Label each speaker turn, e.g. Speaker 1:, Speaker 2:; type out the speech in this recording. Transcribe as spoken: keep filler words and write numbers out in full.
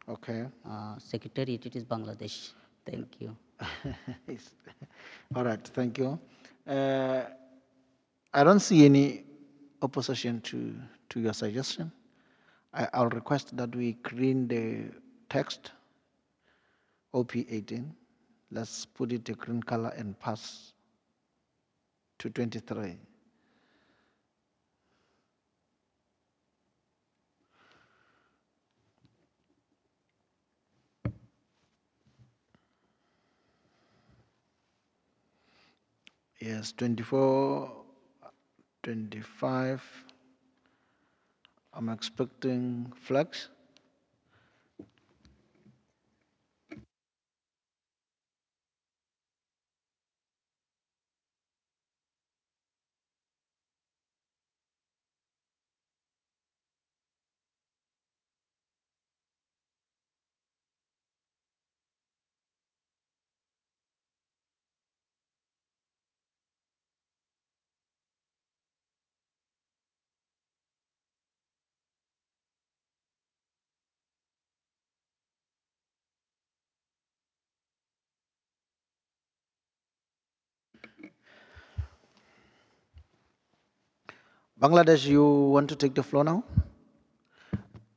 Speaker 1: Okay.
Speaker 2: Uh, Secretariat, it is Bangladesh. Thank you.
Speaker 1: It's- All right, thank you. Uh, I don't see any opposition to, to your suggestion. I, I'll request that we clean the text, O P eighteen. Let's put it a green color and pass to twenty-three. Yes, twenty-four, twenty-five. I'm expecting flags. Bangladesh, you want to take the floor now?